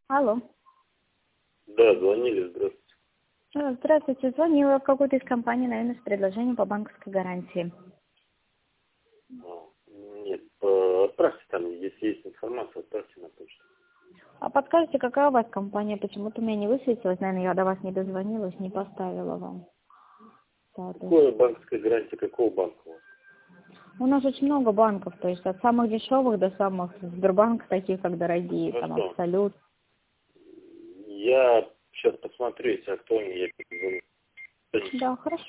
Алло. Да, звонили, здравствуйте. Здравствуйте, звонила в какую-то из компаний, наверное, с предложением по банковской гарантии. Нет, отправьте там, если есть информация, отправьте на почту. А подскажите, какая у вас компания? Почему-то у меня не высветилась, наверное, я до вас не дозвонилась, не поставила вам статус. Какая банковская гарантия, какого банка у вас? У нас очень много банков, то есть от самых дешевых до самых Сбербанк, таких как дорогие, там Хорошо. Абсолют. Я сейчас посмотрю, если актуально, я перезвоню. Да, хорошо.